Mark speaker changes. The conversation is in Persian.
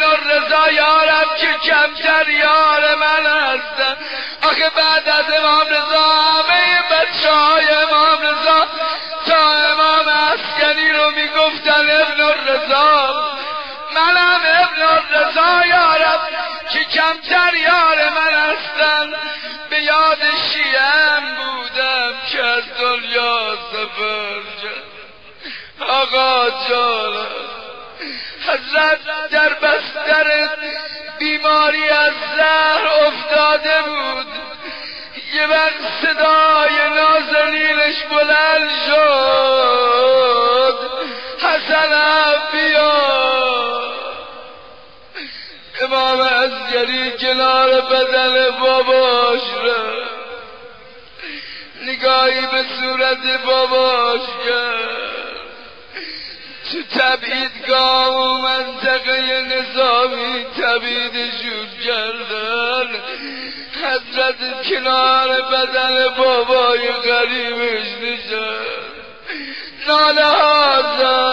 Speaker 1: الرضا یارم که کمتر یار من هستن. آخه بعد از امام رضا همه بچه های امام رضا تا امام عسکری رو میگفتن ابن الرضا. منم ابن الرضا یارم که کمتر یار من هستن. به یاد شیعم بودم که از دنیا سفر کرد. آقا جانم حضرت در بستر بیماری از زهر افتاده بود. یه وقت صدای نازنینش بلند شد حسنم بیا. امام عسکری کنار بدن باباش رفت، نگاهی به صورت باباش کرد. تو تبعیدگاه و منطقه نظامی تبعیدشون کردن. حضرت کنار بدن بابای غریبش نشد، ناله ها زد.